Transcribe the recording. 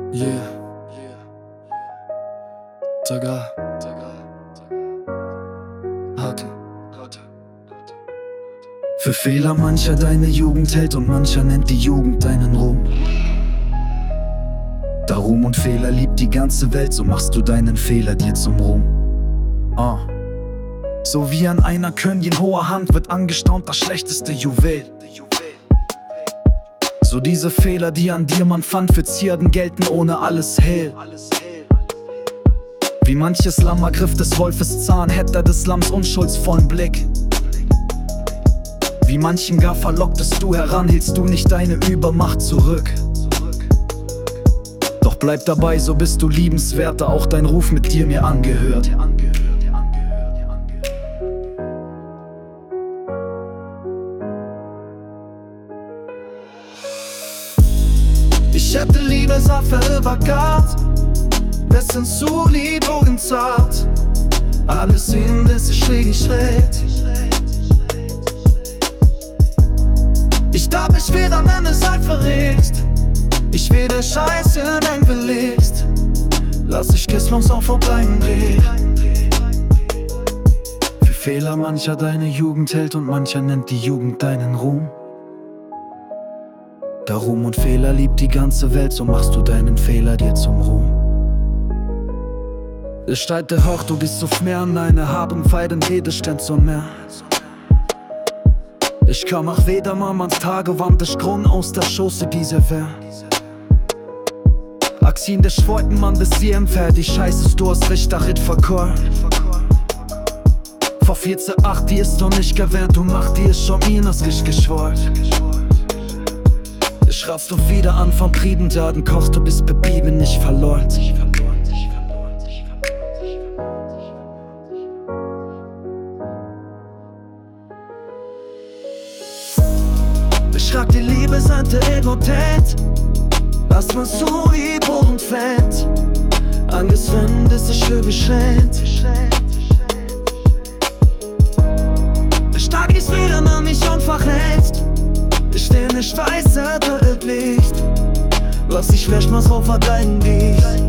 Yeah, Taga, Harte. Für Fehler mancher deine Jugend hält und mancher nennt die Jugend deinen Ruhm. Da Ruhm und Fehler liebt die ganze Welt, so machst du deinen Fehler dir zum Ruhm. So wie an einer Königin hoher Hand wird angestaunt das schlechteste Juwel. So diese Fehler, die an dir man fand, für Zierden gelten ohne alles heil. Wie manches Lamm ergriff des Wolfes Zahn, hätte er des Lamms unschuldsvollen Blick. Wie manchen gar verlocktest du heran, hieltst du nicht deine Übermacht zurück. Doch bleib dabei, so bist du liebenswerter, auch dein Ruf mit dir mir angehört. Ich hätte Liebesaffe übergart, dessen Zuliebungen zart. Alles in das ich schräg. Ich darf mich wieder, wenn es halt verrätst. Ich will der Scheiße eng belegst. Lass dich Kisslungs auch vorbleiben dreh. Für Fehler mancher deine Jugend hält und mancher nennt die Jugend deinen Ruhm. Da Ruhm und Fehler liebt die ganze Welt, so machst du deinen Fehler dir zum Ruhm. Es steigt der hoch, du bist auf mehr, deine haben feiden Edelstein so mehr. Ich kam auch weder Mamans Tagewand des Grund aus der Schoße dieser Wehr. Axin der Schweuten Mann des Siem fertig, scheißest du hast Richter Ritt verkor. Vor 14,8, die ist noch nicht gewährt, du mach dir schon Minas geschwort. Ich raffst du wieder an vom Triebendaden, kochst du bist bebieben, nicht verloren. Beschreib die Liebe seine Egotät, was man so lieb und fett. Angeswend ist es schön beschränkt. Stark ist wieder, man mich unverletzt. Ich steh nicht weiß, Licht. Lass dich vielleicht mal so verteidigen, dich.